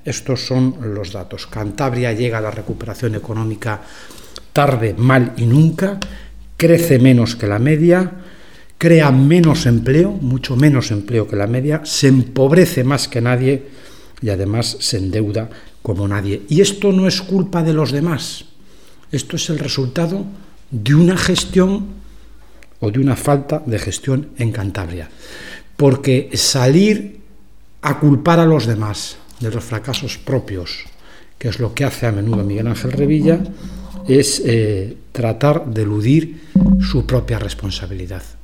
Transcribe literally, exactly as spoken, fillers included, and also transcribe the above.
Estos son los datos. Cantabria llega a la recuperación económica tarde, mal y nunca, crece menos que la media, crea menos empleo, mucho menos empleo que la media, se empobrece más que nadie y además se endeuda como nadie. Y esto no es culpa de los demás, esto es el resultado de una gestión o de una falta de gestión en Cantabria. Porque salir a culpar a los demás de los fracasos propios, que es lo que hace a menudo Miguel Ángel Revilla, es eh, tratar de eludir su propia responsabilidad.